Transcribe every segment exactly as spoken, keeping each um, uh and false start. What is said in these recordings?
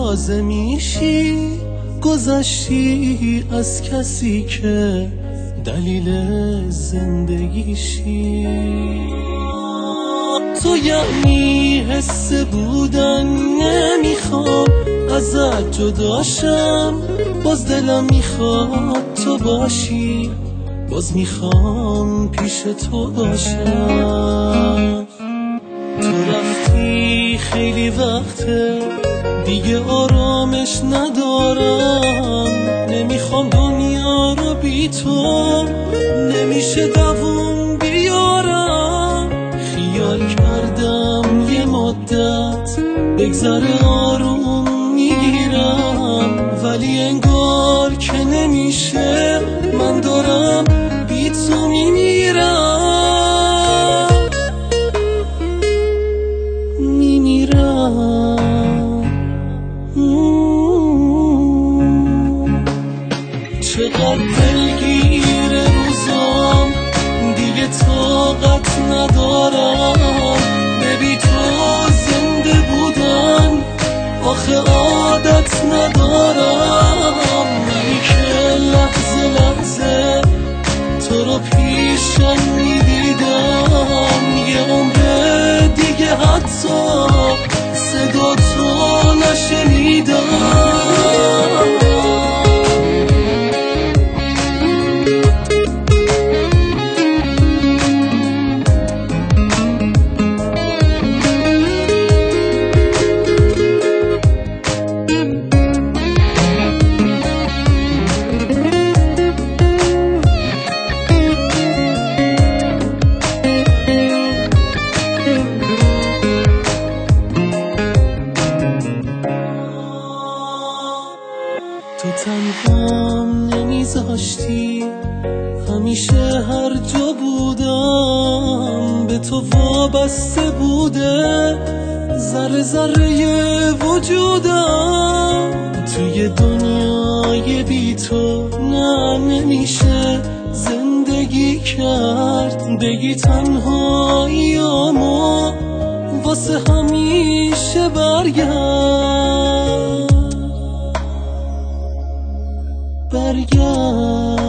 تازه میشی، گذشتی از کسی که دلیل زندگیشی. تو یعنی حس بودن نمیخوام ازت جداشم، باز دلم میخواد تو باشی، باز میخوام پیش تو باشم. تو رفتی خیلی وقته دیگه آرامش ندارم، نمیخوام دنیا رو بی تو نمیشه دووم بیارم. خیال کردم یه مدت بگذره آروم میگیرم، ولی انگار که نمیشه، من دارم بی تو میمیرم میمیرم. چقدر دلگیر روزام دیگه طاقت ندارم، ببی تو زنده بودن آخه عادت ندارم. ولی که لحظه لحظه تو رو پیشم میدیدم، یه عمر دیگه حتی صدا تو نشنیدم. تو تنهام نمیذاشتی، همیشه هر جا بودم به تو وابسته بوده ذره ذره وجودم. توی دنیای بی تو نه نمیشه زندگی کرد، بگی تنهاییامو واسه همیشه برگرد برگرد.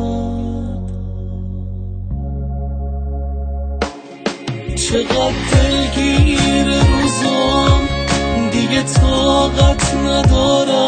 چقدر دلگیر روزام دیگه طاقت ندارم،